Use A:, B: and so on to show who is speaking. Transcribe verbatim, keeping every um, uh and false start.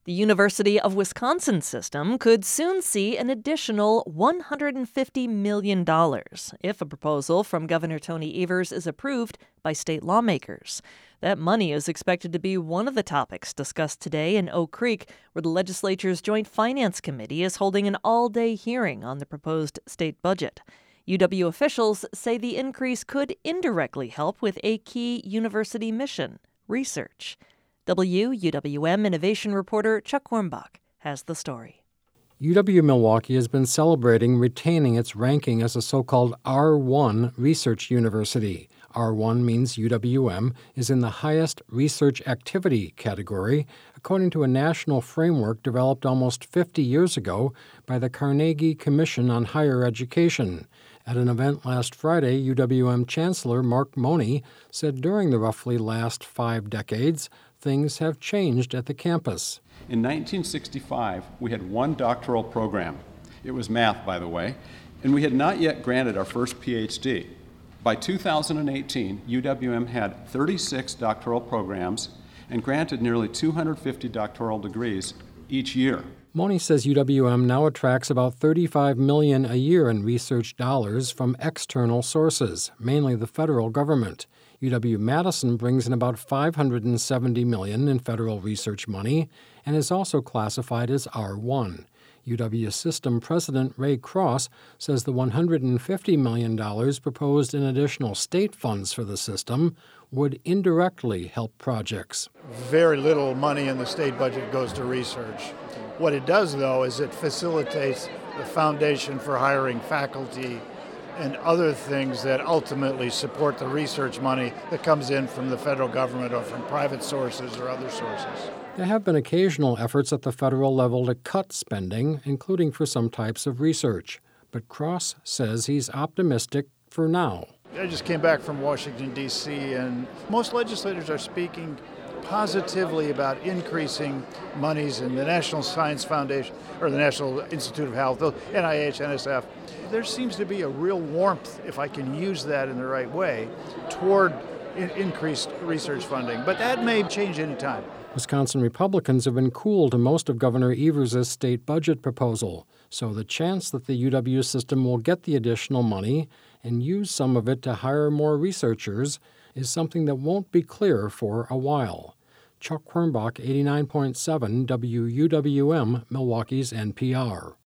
A: The University of Wisconsin system could soon see an additional one hundred fifty million dollars if a proposal from Governor Tony Evers is approved by state lawmakers. That money is expected to be one of the topics discussed today in Oak Creek, where the legislature's Joint Finance Committee is holding an all-day hearing on the proposed state budget. U W officials say the increase could indirectly help with a key university mission, research. W U W M innovation reporter Chuck Hornbach has the story.
B: U W-Milwaukee has been celebrating retaining its ranking as a so-called R one research university. R one means U W M is in the highest research activity category, according to a national framework developed almost fifty years ago by the Carnegie Commission on Higher Education. At an event last Friday, U W M Chancellor Mark Money said during the roughly last five decades, things have changed at the campus.
C: In nineteen sixty-five, we had one doctoral program. It was math, by the way, and we had not yet granted our first P H D. By two thousand eighteen, U W M had thirty-six doctoral programs and granted nearly two hundred fifty doctoral degrees each year.
B: Money says U W M now attracts about thirty-five million dollars a year in research dollars from external sources, mainly the federal government. U W-Madison brings in about five hundred seventy million dollars in federal research money and is also classified as R one. U W System President Ray Cross says the one hundred fifty million dollars proposed in additional state funds for the system would indirectly help projects.
D: Very little money in the state budget goes to research. What it does, though, is it facilitates the foundation for hiring faculty and other things that ultimately support the research money that comes in from the federal government or from private sources or other sources.
B: There have been occasional efforts at the federal level to cut spending, including for some types of research. But Cross says he's optimistic for now.
D: I just came back from Washington, D C, and most legislators are speaking positively about increasing monies in the National Science Foundation or the National Institute of Health, N I H, N S F. There seems to be a real warmth, if I can use that in the right way, toward in- increased research funding. But that may change any time.
B: Wisconsin Republicans have been cool to most of Governor Evers' state budget proposal, so the chance that the U W system will get the additional money and use some of it to hire more researchers is something that won't be clear for a while. Chuck Hornbach, eighty-nine point seven W U W M, Milwaukee's N P R.